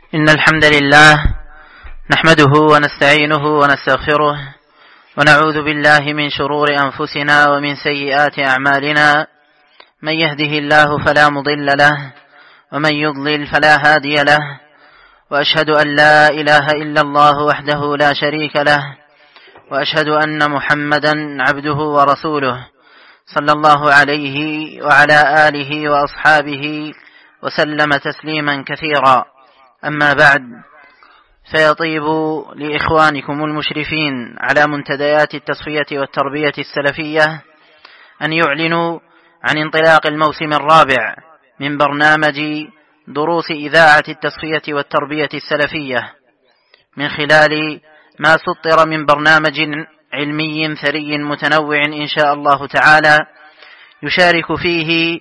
إن الحمد لله نحمده ونستعينه ونستغفره ونعوذ بالله من شرور أنفسنا ومن سيئات أعمالنا. من يهده الله فلا مضل له ومن يضلل فلا هادي له، وأشهد أن لا إله إلا الله وحده لا شريك له، وأشهد أن محمدا عبده ورسوله صلى الله عليه وعلى آله وأصحابه وسلم تسليما كثيرا. أما بعد، فيطيب لإخوانكم المشرفين على منتديات التصفية والتربية السلفية أن يعلنوا عن انطلاق الموسم الرابع من برنامج دروس إذاعة التصفية والتربية السلفية، من خلال ما سطر من برنامج علمي ثري متنوع إن شاء الله تعالى، يشارك فيه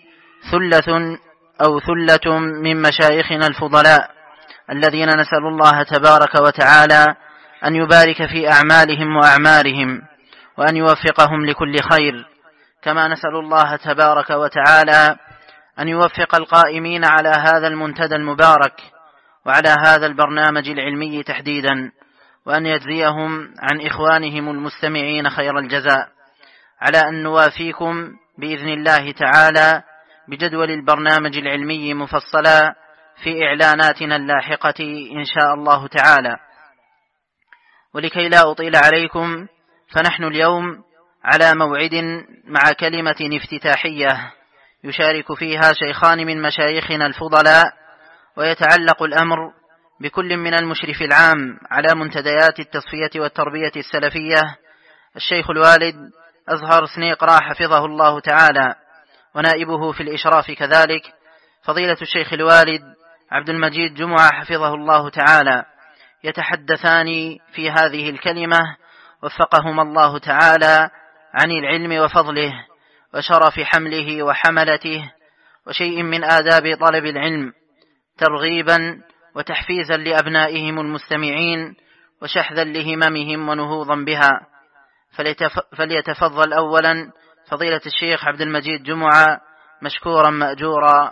ثلة من مشايخنا الفضلاء الذين نسأل الله تبارك وتعالى أن يبارك في أعمالهم وأعمارهم وأن يوفقهم لكل خير، كما نسأل الله تبارك وتعالى أن يوفق القائمين على هذا المنتدى المبارك وعلى هذا البرنامج العلمي تحديدا، وأن يجزيهم عن إخوانهم المستمعين خير الجزاء، على أن نوافيكم بإذن الله تعالى بجدول البرنامج العلمي مفصلا في إعلاناتنا اللاحقة إن شاء الله تعالى. ولكي لا أطيل عليكم، فنحن اليوم على موعد مع كلمة افتتاحية يشارك فيها شيخان من مشايخنا الفضلاء، ويتعلق الأمر بكل من المشرف العام على منتديات التصفية والتربية السلفية الشيخ الوالد أزهر سنيقرا حفظه الله تعالى، ونائبه في الإشراف كذلك فضيلة الشيخ الوالد عبد المجيد جمعة حفظه الله تعالى، يتحدثان في هذه الكلمة وفقهما الله تعالى عن العلم وفضله وشرف حمله وحملته وشيء من آداب طلب العلم، ترغيبا وتحفيزا لأبنائهم المستمعين وشحذا لهممهم ونهوضا بها. فليتفضل أولا فضيلة الشيخ عبد المجيد جمعة مشكورا مأجورا.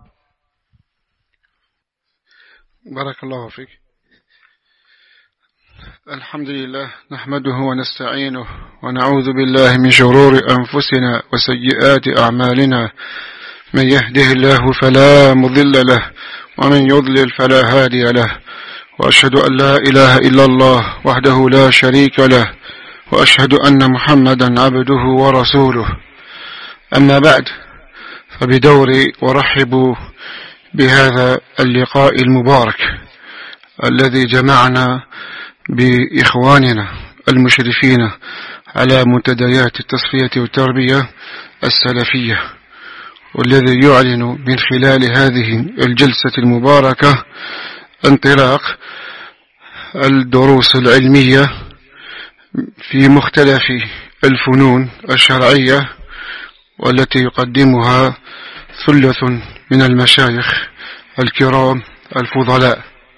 بارك الله فيك. الحمد لله نحمده ونستعينه ونعوذ بالله من شرور أنفسنا وسيئات أعمالنا، من يهده الله فلا مضل له ومن يضلل فلا هادي له، وأشهد أن لا إله إلا الله وحده لا شريك له، وأشهد أن محمدا عبده ورسوله. أما بعد، فبدوري ورحبوا بهذا اللقاء المبارك الذي جمعنا بإخواننا المشرفين على منتديات التصفية والتربية السلفية، والذي يعلن من خلال هذه الجلسة المباركة انطلاق الدروس العلمية في مختلف الفنون الشرعية، والتي يقدمها ثلة من المشايخ الكرام الفضلاء.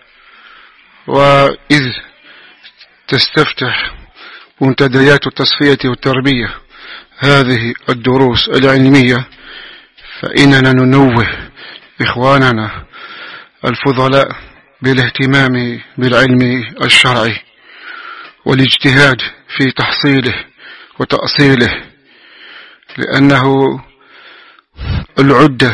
وإذ تستفتح منتديات التصفية والتربية هذه الدروس العلمية، فإننا ننوه إخواننا الفضلاء بالاهتمام بالعلم الشرعي والاجتهاد في تحصيله وتأصيله، لأنه العدة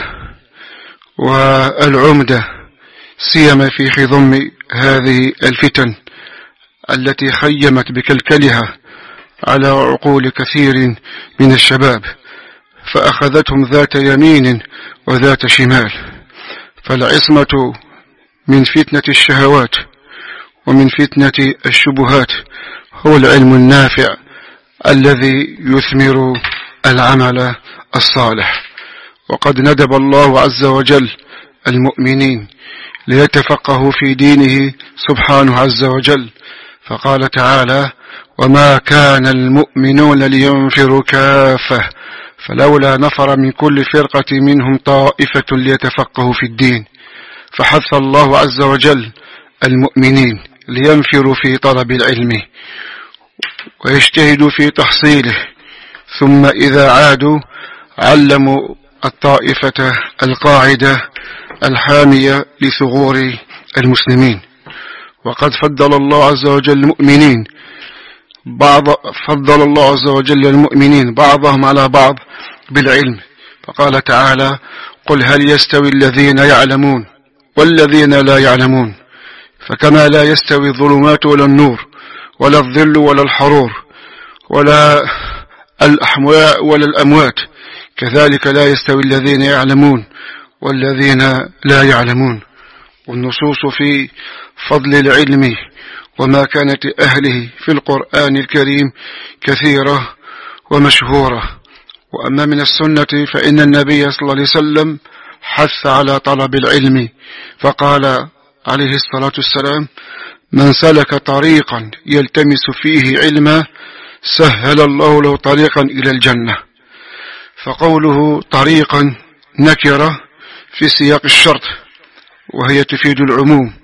والعمدة، سيما في خضم هذه الفتن التي خيمت بكلكلها على عقول كثير من الشباب، فأخذتهم ذات يمين وذات شمال. فالعصمة من فتنة الشهوات ومن فتنة الشبهات هو العلم النافع الذي يثمر العمل الصالح. وقد ندب الله عز وجل المؤمنين ليتفقهوا في دينه سبحانه عز وجل، فقال تعالى: وما كان المؤمنون لينفروا كافة فلولا نفر من كل فرقة منهم طائفة ليتفقهوا في الدين. فحث الله عز وجل المؤمنين لينفروا في طلب العلم ويجتهدوا في تحصيله، ثم إذا عادوا علموا الطائفة القاعدة الحامية لثغور المسلمين. وقد فضل الله عز وجل المؤمنين بعضهم على بعض بالعلم، فقال تعالى: قل هل يستوي الذين يعلمون والذين لا يعلمون؟ فكما لا يستوي الظلمات ولا النور ولا الظل ولا الحرور ولا الأحمواء ولا الأموات، كذلك لا يستوي الذين يعلمون والذين لا يعلمون. والنصوص في فضل العلم ومكانة أهله في القرآن الكريم كثيرة ومشهورة. وأما من السنة فإن النبي صلى الله عليه وسلم حث على طلب العلم، فقال عليه الصلاة والسلام: من سلك طريقا يلتمس فيه علما سهل الله له طريقا إلى الجنة. فقوله طريقا نكرة في سياق الشرط، وهي تفيد العموم،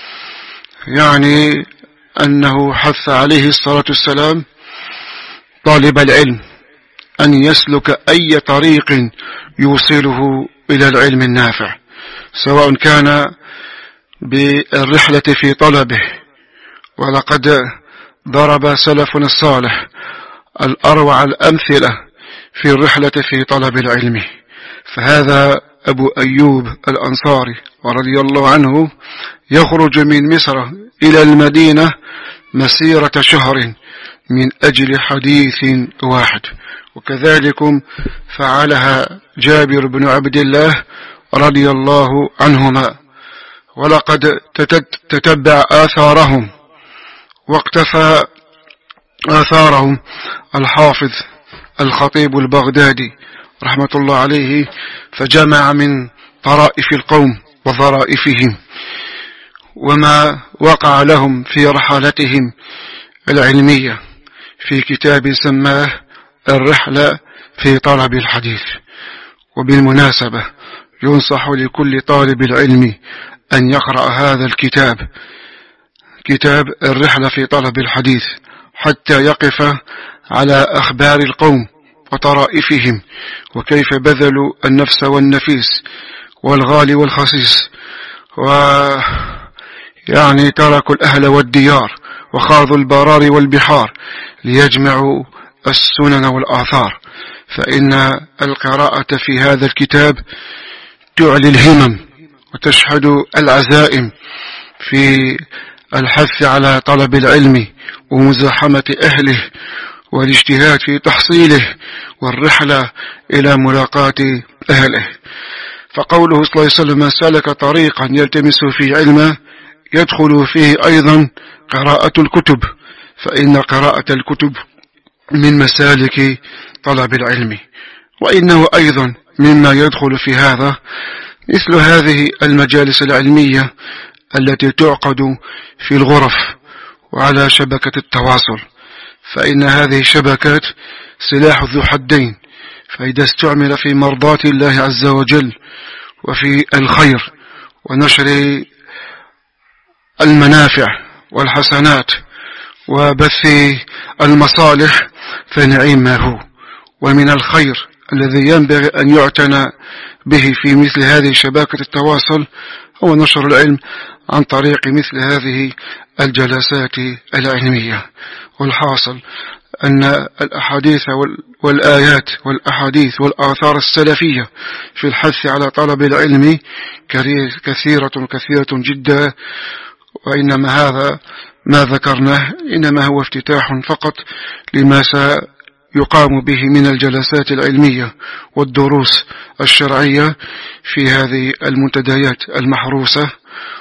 يعني أنه حث عليه الصلاة والسلام طالب العلم أن يسلك أي طريق يوصله إلى العلم النافع، سواء كان بالرحلة في طلبه. ولقد ضرب سلفنا الصالح الأروع الأمثلة في الرحلة في طلب العلم. فهذا أبو أيوب الأنصاري رضي الله عنه يخرج من مصر إلى المدينة مسيرة شهر من أجل حديث واحد، وكذلك فعلها جابر بن عبد الله رضي الله عنهما. ولقد تتبع آثارهم واقتفى آثارهم الحافظ الخطيب البغدادي رحمة الله عليه، فجمع من طرائف القوم وظرائفهم وما وقع لهم في رحلتهم العلمية في كتاب سماه الرحلة في طلب الحديث. وبالمناسبة ينصح لكل طالب العلم أن يقرأ هذا الكتاب، كتاب الرحلة في طلب الحديث، حتى يقف على أخبار القوم وطرائفهم، وكيف بذلوا النفس والنفيس والغالي والخسيس، ويعني تركوا الأهل والديار وخاضوا البرار والبحار ليجمعوا السنن والآثار. فإن القراءة في هذا الكتاب تعلي الهمم وتشهد العزائم في الحث على طلب العلم ومزاحمة أهله والاجتهاد في تحصيله والرحلة إلى ملاقاة أهله. فقوله صلى الله عليه وسلم: من سلك طريقا يلتمس فيه علما، يدخل فيه أيضا قراءة الكتب، فإن قراءة الكتب من مسالك طلب العلم. وإنه أيضا مما يدخل في هذا مثل هذه المجالس العلمية التي تعقد في الغرف وعلى شبكة التواصل، فإن هذه الشبكات سلاح ذو حدين، فإذا استعمل في مرضاة الله عز وجل وفي الخير ونشر المنافع والحسنات وبث المصالح فنعيم ما هو. ومن الخير الذي ينبغي أن يعتنى به في مثل هذه شبكة التواصل هو نشر العلم عن طريق مثل هذه الجلسات العلمية. والحاصل أن الأحاديث والآيات والأحاديث والآثار السلفية في الحث على طلب العلم كثيرة جدا، وإنما هذا ما ذكرناه إنما هو افتتاح فقط لما سيقام به من الجلسات العلمية والدروس الشرعية في هذه المنتديات المحروسة.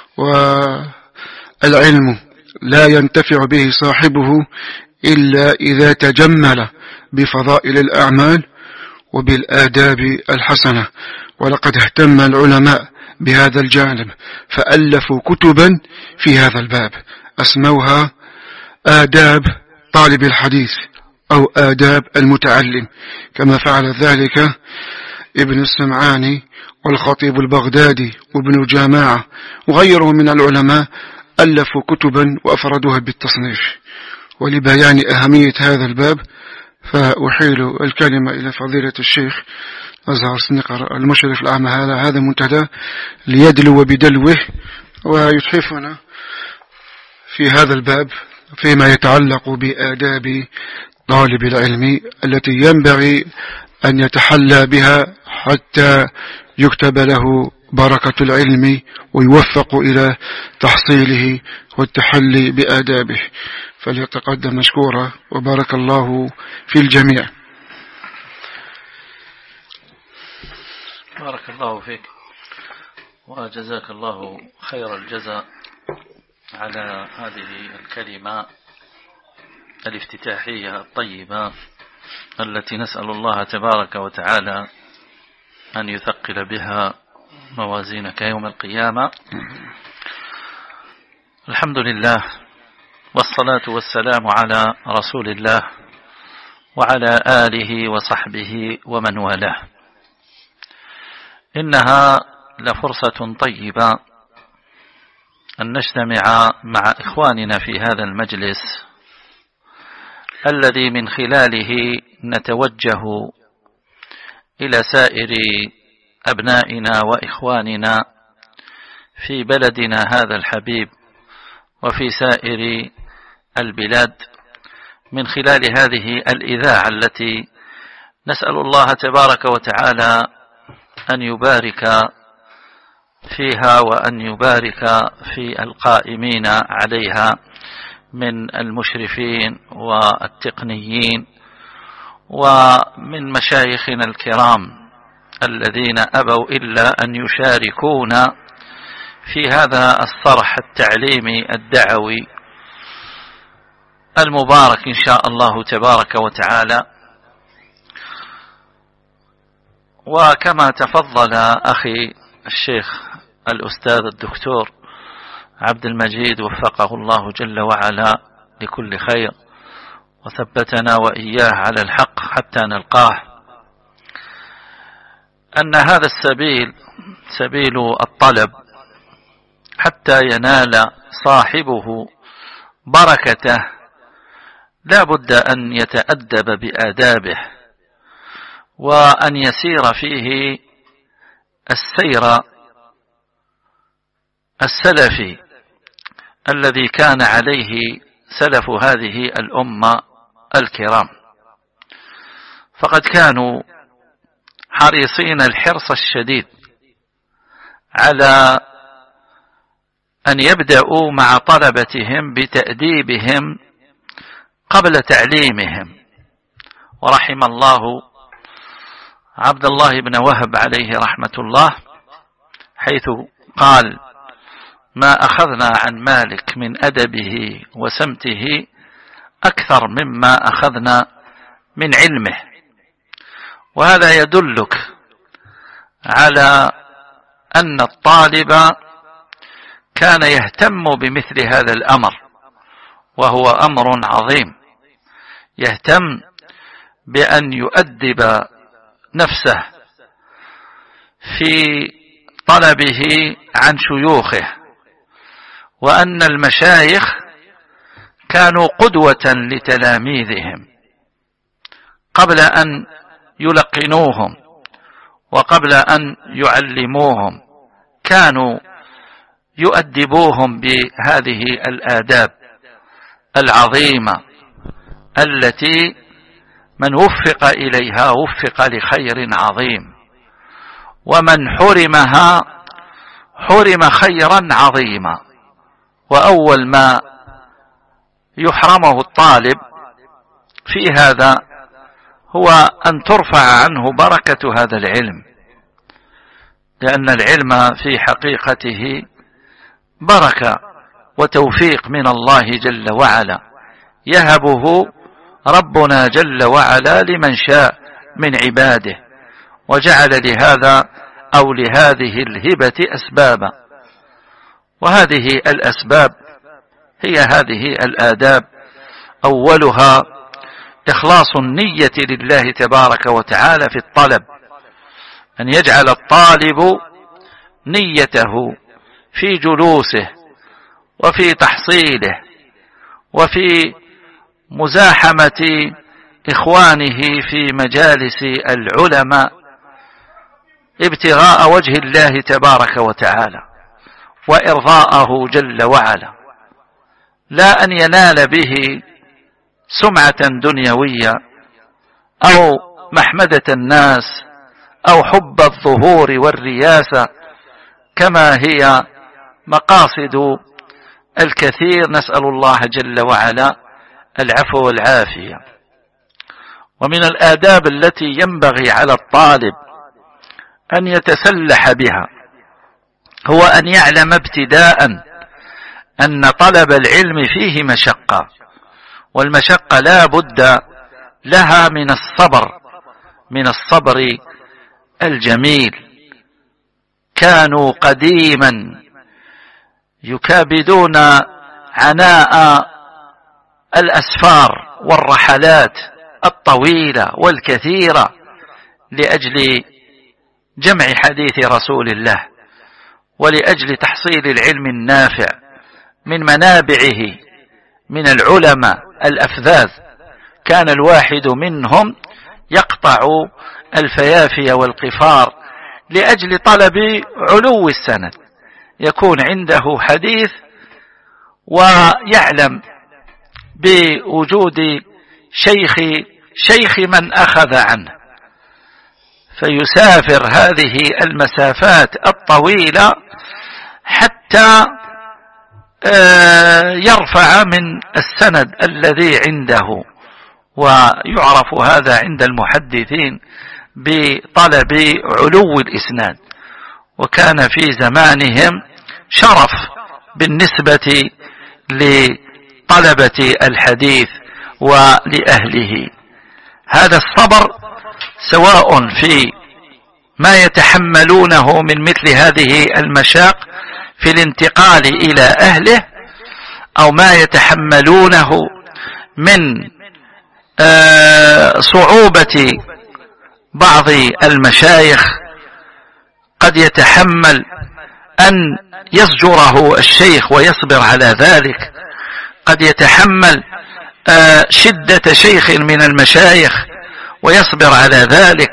والعلم لا ينتفع به صاحبه إلا إذا تجمل بفضائل الأعمال وبالآداب الحسنة. ولقد اهتم العلماء بهذا الجانب فألفوا كتبا في هذا الباب أسموها آداب طالب الحديث أو آداب المتعلم، كما فعل ذلك ابن السمعاني والخطيب البغدادي وابن جماعة وغيرهم من العلماء ألفوا كتبا وأفردوها بالتصنيف. ولبيان أهمية هذا الباب فأحيل الكلمة إلى فضيلة الشيخ أزهر سنقر المشرف العام هذا منتدى ليدلو بدلوه ويتحفنا في هذا الباب فيما يتعلق بآداب طالب العلم التي ينبغي أن يتحلى بها حتى يكتب له بركة العلم ويوفق إلى تحصيله والتحلي بآدابه، فليتقدم مشكورا وبارك الله في الجميع. بارك الله فيك وجزاك الله خير الجزاء على هذه الكلمة الافتتاحية الطيبة التي نسأل الله تبارك وتعالى أن يثقل بها موازينك يوم القيامة. الحمد لله والصلاة والسلام على رسول الله وعلى آله وصحبه ومن والاه. إنها لفرصة طيبة أن نجتمع مع إخواننا في هذا المجلس الذي من خلاله نتوجه إلى سائر أبنائنا وإخواننا في بلدنا هذا الحبيب وفي سائر البلاد من خلال هذه الإذاعة التي نسأل الله تبارك وتعالى أن يبارك فيها وأن يبارك في القائمين عليها من المشرفين والتقنيين ومن مشايخنا الكرام الذين أبوا إلا أن يشاركونا في هذا الصرح التعليمي الدعوي المبارك إن شاء الله تبارك وتعالى. وكما تفضل أخي الشيخ الأستاذ الدكتور عبد المجيد وفقه الله جل وعلا لكل خير وثبتنا وإياه على الحق حتى نلقاه، أن هذا السبيل سبيل الطلب حتى ينال صاحبه بركته لا بد أن يتأدب بآدابه وأن يسير فيه السير السلفي الذي كان عليه سلف هذه الأمة الكرام، فقد كانوا حريصين الحرص الشديد على أن يبدأوا مع طلبتهم بتأديبهم قبل تعليمهم. ورحم الله عبد الله بن وهب عليه رحمة الله حيث قال: ما أخذنا عن مالك من أدبه وسمته أكثر مما أخذنا من علمه. وهذا يدلك على أن الطالب كان يهتم بمثل هذا الأمر، وهو أمر عظيم، يهتم بأن يؤدب نفسه في طلبه عن شيوخه، وأن المشايخ كانوا قدوة لتلاميذهم قبل أن يلقنوهم وقبل أن يعلموهم، كانوا يؤدبوهم بهذه الآداب العظيمة التي من وفق إليها وفق لخير عظيم، ومن حرمها حرم خيرا عظيما. وأول ما يحرمه الطالب في هذا هو أن ترفع عنه بركة هذا العلم، لأن العلم في حقيقته بركة وتوفيق من الله جل وعلا يهبه ربنا جل وعلا لمن شاء من عباده، وجعل لهذا أو لهذه الهبة أسبابا، وهذه الأسباب هي هذه الآداب. أولها إخلاص النية لله تبارك وتعالى في الطلب، أن يجعل الطالب نيته في جلوسه وفي تحصيله وفي مزاحمة إخوانه في مجالس العلماء ابتغاء وجه الله تبارك وتعالى، وإرضاءه جل وعلا، لا أن ينال به سمعة دنيوية أو محمدة الناس أو حب الظهور والرياسة كما هي مقاصد الكثير، نسأل الله جل وعلا العفو والعافية. ومن الآداب التي ينبغي على الطالب أن يتسلح بها هو أن يعلم ابتداء أن طلب العلم فيه مشقة، والمشقة لا بد لها من الصبر الجميل. كانوا قديما يكابدون عناء الأسفار والرحلات الطويلة والكثيرة لأجل جمع حديث رسول الله ولأجل تحصيل العلم النافع من منابعه من العلماء الأفذاذ. كان الواحد منهم يقطع الفيافي والقفار لأجل طلب علو السند، يكون عنده حديث ويعلم بوجود شيخ من أخذ عنه، فيسافر هذه المسافات الطويلة حتى يرفع من السند الذي عنده. ويعرف هذا عند المحدثين بطلب علو الإسناد، وكان في زمانهم شرف بالنسبة لطلبة الحديث ولأهله. هذا الصبر سواء في ما يتحملونه من مثل هذه المشاق في الانتقال إلى أهله، أو ما يتحملونه من صعوبة بعض المشايخ، قد يتحمل أن يزجره الشيخ ويصبر على ذلك، قد يتحمل شدة شيخ من المشايخ ويصبر على ذلك،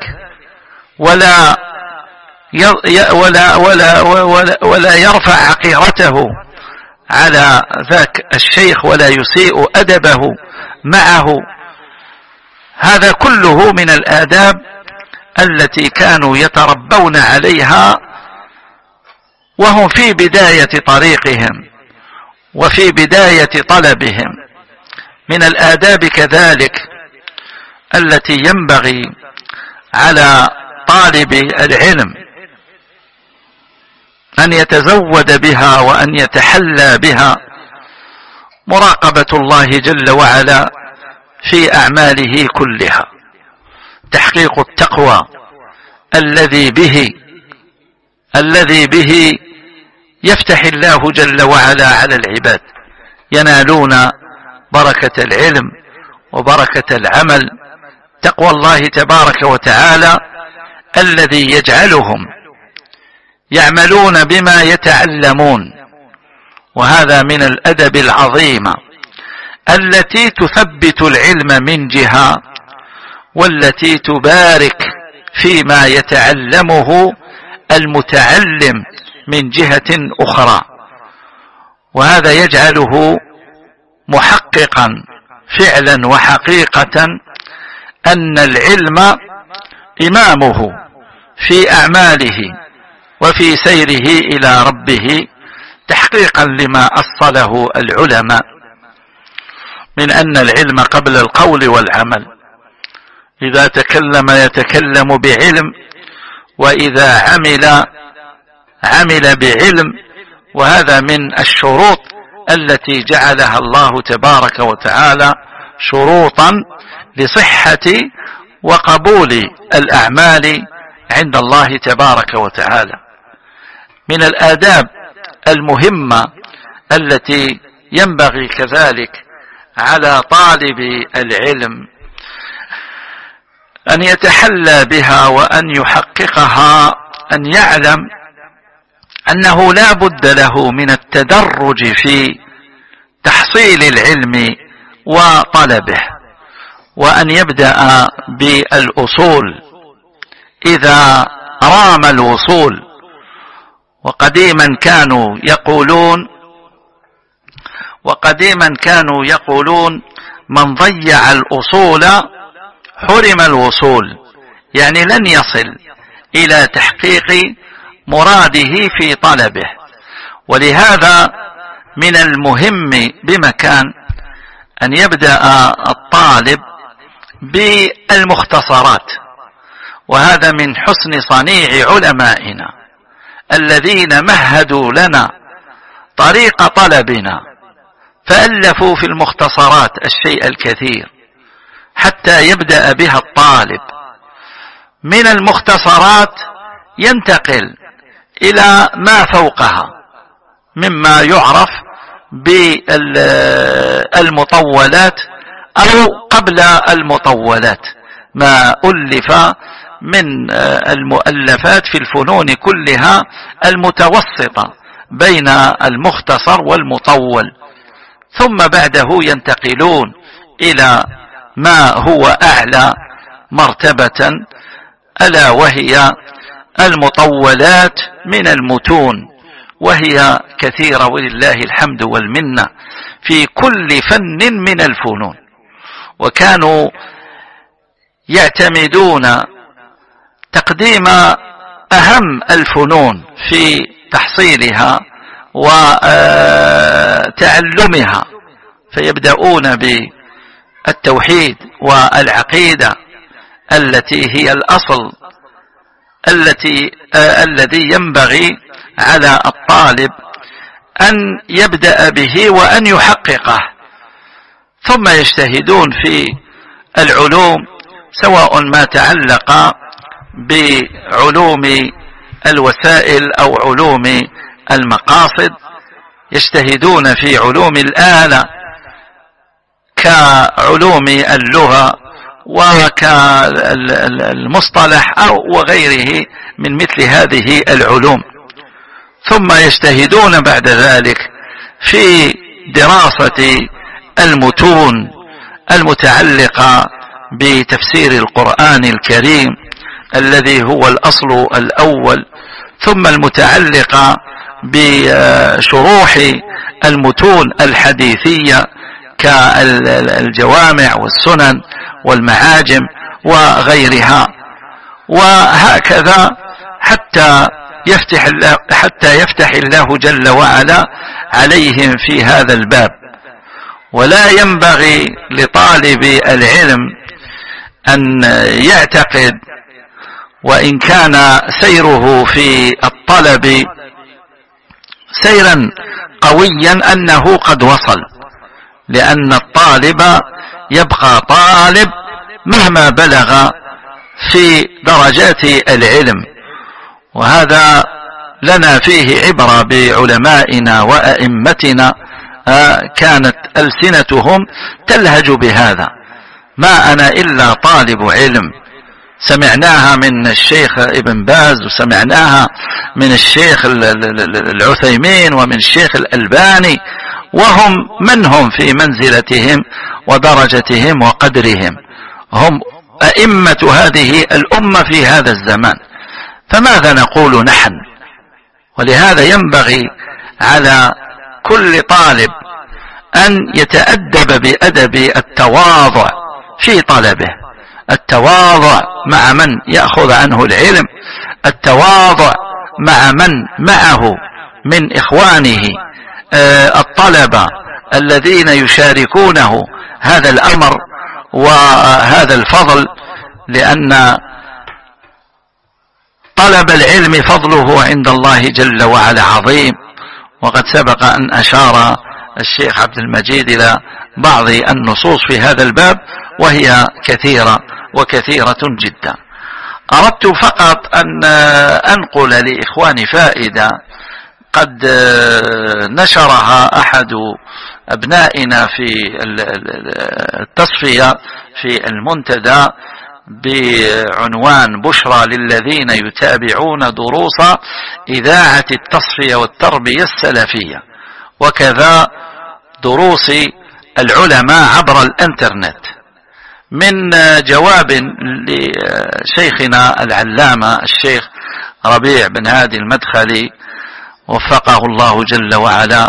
ولا يرفع عقيرته على ذاك الشيخ ولا يسيء أدبه معه. هذا كله من الآداب التي كانوا يتربون عليها وهم في بداية طريقهم وفي بداية طلبهم. من الآداب كذلك التي ينبغي على طالب العلم أن يتزود بها وأن يتحلى بها مراقبة الله جل وعلا في أعماله كلها، تحقيق التقوى الذي به يفتح الله جل وعلا على العباد، ينالون بركة العلم وبركة العمل. تقوى الله تبارك وتعالى الذي يجعلهم يعملون بما يتعلمون، وهذا من الأدب العظيمة التي تثبت العلم من جهة، والتي تبارك فيما يتعلمه المتعلم من جهة أخرى، وهذا يجعله محققا فعلا وحقيقة أن العلم إمامه في أعماله وفي سيره إلى ربه، تحقيقا لما أصله العلماء من أن العلم قبل القول والعمل. إذا تكلم يتكلم بعلم، وإذا عمل بعلم، وهذا من الشروط التي جعلها الله تبارك وتعالى شروطا لصحة وقبول الأعمال عند الله تبارك وتعالى. من الآداب المهمة التي ينبغي كذلك على طالب العلم أن يتحلى بها وأن يحققها، أن يعلم أنه لا بد له من التدرج في تحصيل العلم وطلبه، وأن يبدأ بالأصول إذا رام الوصول، وقديما كانوا يقولون من ضيع الأصول حرم الوصول، يعني لن يصل إلى تحقيق مراده في طلبه. ولهذا من المهم بمكان أن يبدأ الطالب بالمختصرات، وهذا من حسن صنيع علمائنا الذين مهدوا لنا طريق طلبنا، فألفوا في المختصرات الشيء الكثير حتى يبدأ بها الطالب. من المختصرات ينتقل إلى ما فوقها مما يعرف بالمطولات أو قبل المطولات، ما ألف من المؤلفات في الفنون كلها المتوسطة بين المختصر والمطول، ثم بعده ينتقلون إلى ما هو أعلى مرتبة، ألا وهي المطولات من المتون، وهي كثيرة ولله الحمد والمنة في كل فن من الفنون. وكانوا يعتمدون تقديم أهم الفنون في تحصيلها وتعلمها، فيبدأون بالتوحيد والعقيدة التي هي الأصل الذي ينبغي على الطالب أن يبدأ به وأن يحققه، ثم يجتهدون في العلوم سواء ما تعلق بعلوم الوسائل أو علوم المقاصد، يجتهدون في علوم الآلة كعلوم اللغة وكالمصطلح أو وغيره من مثل هذه العلوم، ثم يجتهدون بعد ذلك في دراسة المتون المتعلقة بتفسير القرآن الكريم الذي هو الأصل الأول، ثم المتعلقة بشروح المتون الحديثية كالجوامع والسنن والمعاجم وغيرها، وهكذا حتى يفتح الله جل وعلا عليهم في هذا الباب. ولا ينبغي لطالب العلم أن يعتقد وإن كان سيره في الطلب سيرا قويا أنه قد وصل، لأن الطالب يبقى طالب مهما بلغ في درجات العلم، وهذا لنا فيه عبرة بعلمائنا وأئمتنا كانت ألسنتهم تلهج بهذا. ما أنا إلا طالب علم، سمعناها من الشيخ ابن باز، وسمعناها من الشيخ العثيمين ومن الشيخ الألباني، وهم من هم في منزلتهم ودرجتهم وقدرهم، هم أئمة هذه الأمة في هذا الزمان، فماذا نقول نحن؟ ولهذا ينبغي على كل طالب أن يتأدب بأدب التواضع في طلبه، التواضع مع من يأخذ عنه العلم، التواضع مع من معه من إخوانه الطلبة الذين يشاركونه هذا الأمر وهذا الفضل، لأن طلب العلم فضله عند الله جل وعلا عظيم. وقد سبق أن أشار الشيخ عبد المجيد إلى بعض النصوص في هذا الباب، وهي كثيرة وكثيرة جدا. أردت فقط أن أنقل لإخواني فائدة قد نشرها أحد أبنائنا في التصفية في المنتدى بعنوان بشرى للذين يتابعون دروس إذاعة التصفية والتربية السلفية، وكذا دروس العلماء عبر الانترنت، من جواب لشيخنا العلامة الشيخ ربيع بن هادي المدخلي وفقه الله جل وعلا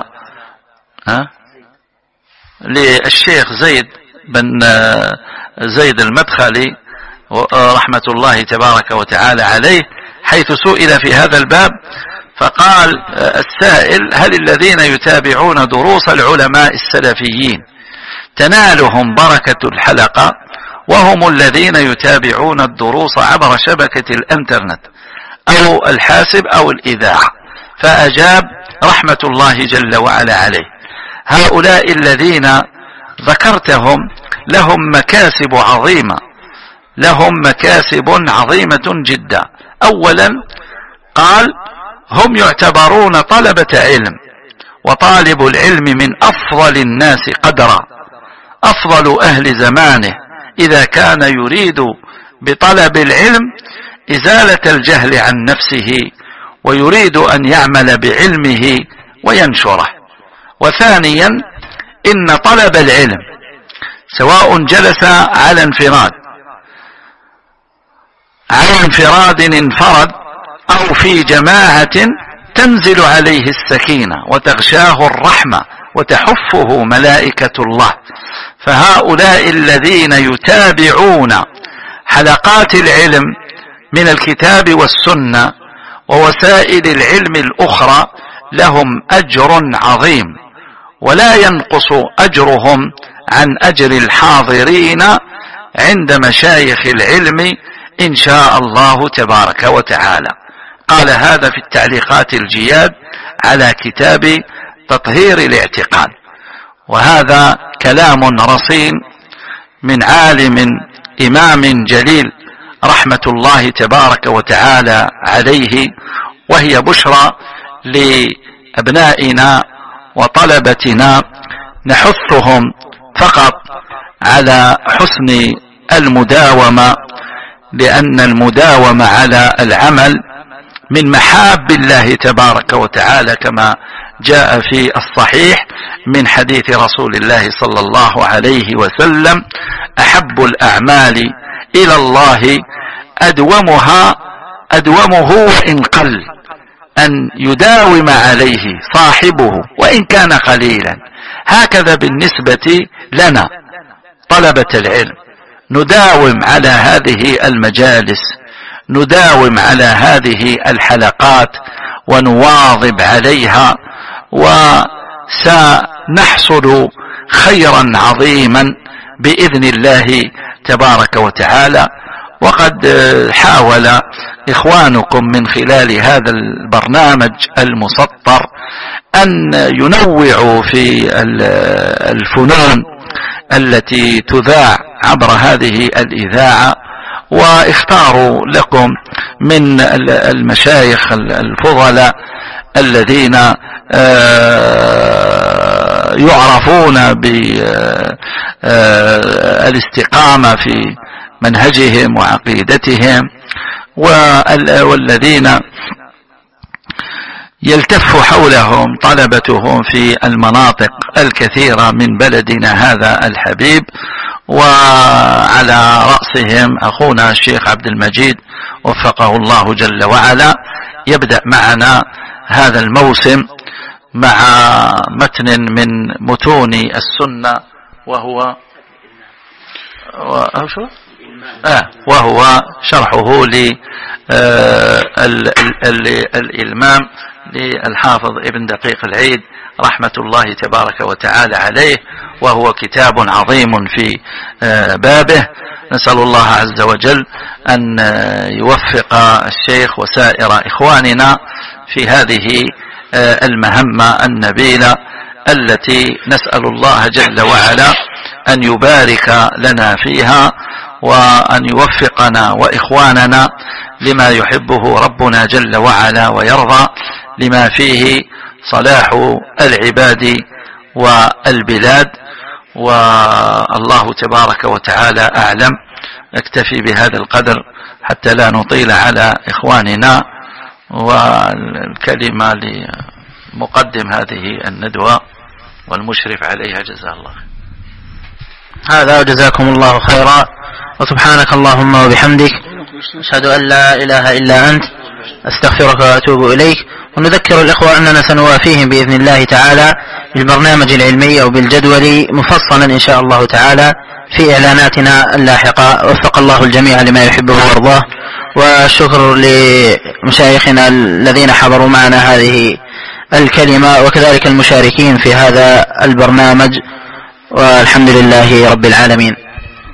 للشيخ زيد بن زيد المدخلي رحمة الله تبارك وتعالى عليه، حيث سئل في هذا الباب فقال السائل: هل الذين يتابعون دروس العلماء السلفيين تنالهم بركة الحلقة وهم الذين يتابعون الدروس عبر شبكة الانترنت أو الحاسب أو الإذاعة؟ فأجاب رحمة الله جل وعلا عليه: هؤلاء الذين ذكرتهم لهم مكاسب عظيمة، لهم مكاسب عظيمة جدا. أولا قال: هم يعتبرون طلبة علم، وطالب العلم من أفضل الناس قدرا، أفضل أهل زمانه إذا كان يريد بطلب العلم إزالة الجهل عن نفسه ويريد أن يعمل بعلمه وينشره. وثانيا إن طلب العلم سواء جلس على انفراد انفرد أو في جماعة تنزل عليه السكينة وتغشاه الرحمة وتحفه ملائكة الله. فهؤلاء الذين يتابعون حلقات العلم من الكتاب والسنة ووسائل العلم الأخرى لهم أجر عظيم، ولا ينقص أجرهم عن أجر الحاضرين عند مشايخ العلم إن شاء الله تبارك وتعالى. قال هذا في التعليقات الجياد على كتاب تطهير الاعتقاد. وهذا كلام رصين من عالم إمام جليل رحمة الله تبارك وتعالى عليه، وهي بشرى لأبنائنا وطلبتنا، نحثهم فقط على حسن المداومة، لأن المداومة على العمل من محاب الله تبارك وتعالى، كما جاء في الصحيح من حديث رسول الله صلى الله عليه وسلم: أحب الأعمال إلى الله أدومه وإن قل، أن يداوم عليه صاحبه وإن كان قليلا. هكذا بالنسبة لنا طلبة العلم، نداوم على هذه المجالس، نداوم على هذه الحلقات ونواظب عليها، وسنحصل خيرا عظيما بإذن الله تبارك وتعالى. وقد حاول إخوانكم من خلال هذا البرنامج المسطر أن ينوعوا في الفنون التي تذاع عبر هذه الإذاعة، واختاروا لكم من المشايخ الفضلاء الذين يعرفون بالاستقامة في منهجهم وعقيدتهم، والذين يلتف حولهم طلبتهم في المناطق الكثيرة من بلدنا هذا الحبيب. وعلى رأسهم أخونا الشيخ عبد المجيد وفقه الله جل وعلا، يبدأ معنا هذا الموسم مع متن من متون السنة، وهو شرحه للإلمام للحافظ ابن دقيق العيد رحمة الله تبارك وتعالى عليه، وهو كتاب عظيم في بابه. نسأل الله عز وجل أن يوفق الشيخ وسائر إخواننا في هذه المهمة النبيلة التي نسأل الله جل وعلا أن يبارك لنا فيها، وأن يوفقنا وإخواننا لما يحبه ربنا جل وعلا ويرضى، لما فيه صلاح العباد والبلاد. والله تبارك وتعالى أعلم. نكتفي بهذا القدر حتى لا نطيل على إخواننا، والكلمة لمقدم هذه الندوة والمشرف عليها جزاه الله. هذا وجزاكم الله خيرا، وسبحانك اللهم وبحمدك، أشهد أن لا إله إلا أنت، أستغفرك وأتوب إليك. ونذكر الإخوة أننا سنوافيهم بإذن الله تعالى بالبرنامج العلمي أو بالجدول مفصلا إن شاء الله تعالى في إعلاناتنا اللاحقة. وفق الله الجميع لما يحبه ويرضاه. والشكر لمشايخنا الذين حضروا معنا هذه الكلمة وكذلك المشاركين في هذا البرنامج، والحمد لله رب العالمين.